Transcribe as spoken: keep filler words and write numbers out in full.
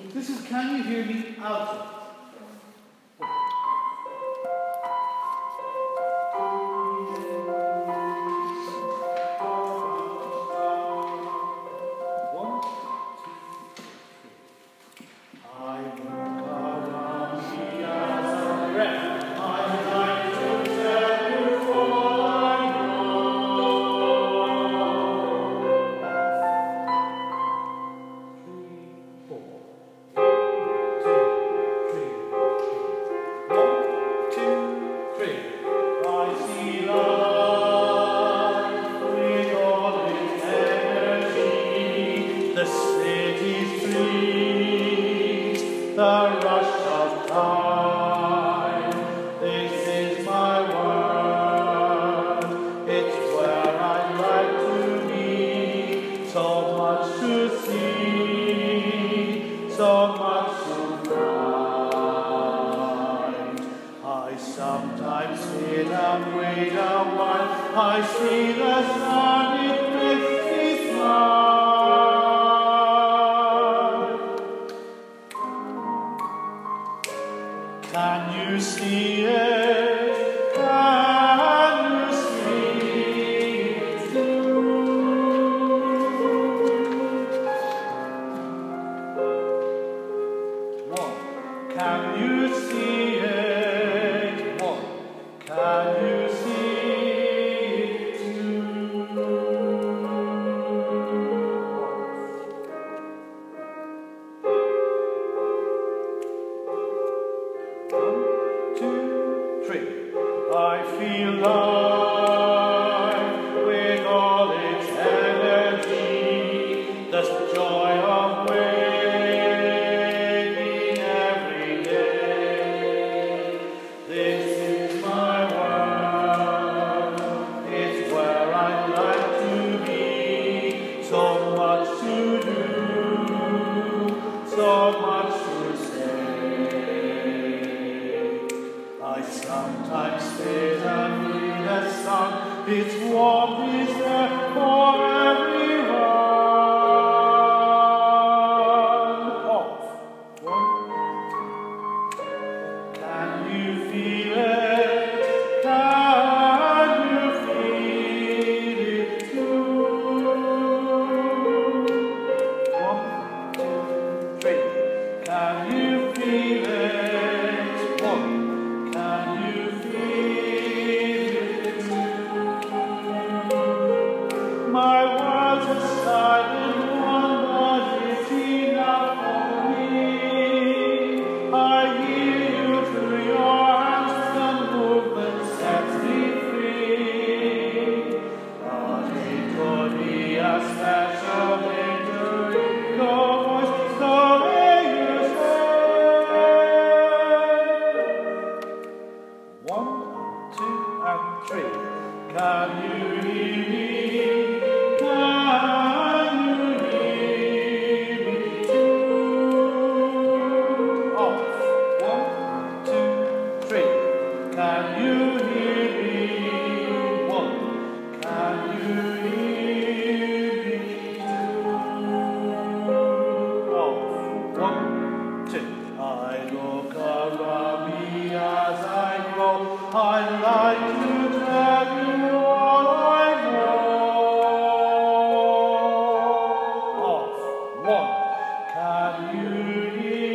This is Can You Hear Me Alto. The rush of time, this is my world, it's where I'd like to be, so much to see, so much to find. I sometimes sit and wait a while, I see the sun, it makes me smile. Can you see it? Can you see it too? One. Can you see it? One. Can you see it too? I feel life with all its energy, the joy of waking every day. This is my world, it's where I'd like to be, so much to do, so much to say. I sometimes sit and read the sun, its warmth is there for everyone. Off. One. Can you feel it? Can you feel it too? One, two, three. Can you feel it? One. Can you feel it too? My world's a silent one, but it's enough for me. I hear you through your hands, the movement sets me free. But it could be a special victory, your voice, the way you say. One, two, and three. Can you hear me? Can you hear me too? Off. One, two, three. Can you hear me? One. Can you hear me too? Off. One, two. I look around me as I go. I'd like to tell you all I know. Off. One. Can you hear